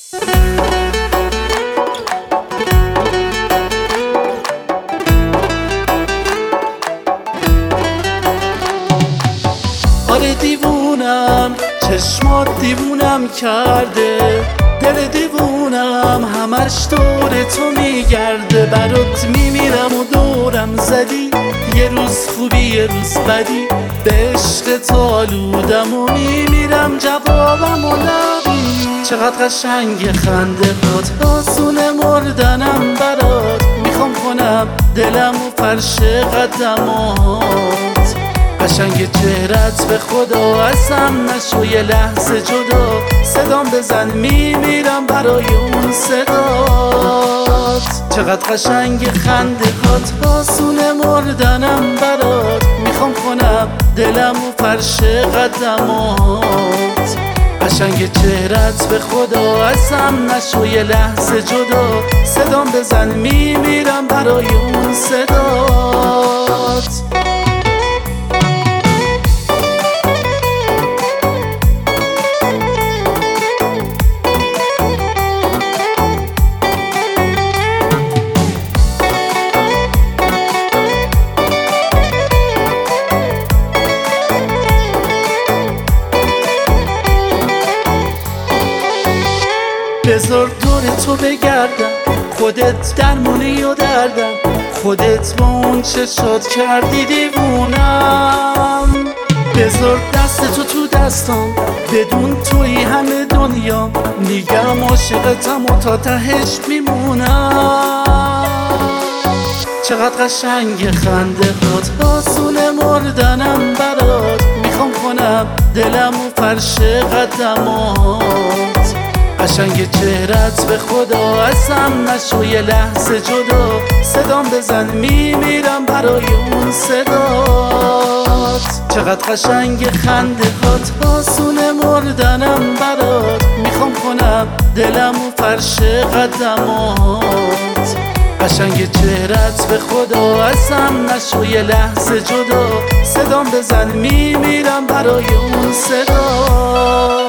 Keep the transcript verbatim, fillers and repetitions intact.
آره دیوونم، چشمات دیوونم کرده، دل دیوونم همش دور تو میگرده. برات میمیرم و دورم زدی، یه روز خوبی یه روز بدی، به عشق تو آلودم و میمیرم جوابم و نبی. چقدر قشنگ خنده هات، آسونه مردنم برات، میخوام کنم دلم و فرش قدمات. قشنگ چهرت به خدا ازم نشو یه لحظه جدا، صدام بزن میمیرم برای اون صدات. چقدر قشنگ خنده هات، آسونه مردنم برات، میخوام کنم دلم و فرش قدمات. قشنگ چهرت به خدا ازم نشو یه لحظه جدا، صدام بزن میمیرم برای اون صدات. بذار دور تو بگردم، خودت درمونی و دردم، خودت با اون چشات کردی دیوونم. بذار دست تو تو دستام، بدون توی همه دنیا میگم عاشقتم و تا تهش میمونم. چقدر قشنگ خنده هات، آسونه مردنم برات، میخوام کنم دلم و فرش قدمات. قشنگ چهرت به خدا ازم نشو یه لحظه جدا، صدام بزن میمیرم برای اون صدات. چقدر قشنگ خنده هات، آسونه مردنم برات، میخوام کنم دلم و فرش قدمات. قشنگ چهرت به خدا ازم نشو یه لحظه جدا، صدام بزن میمیرم برای اون صدات.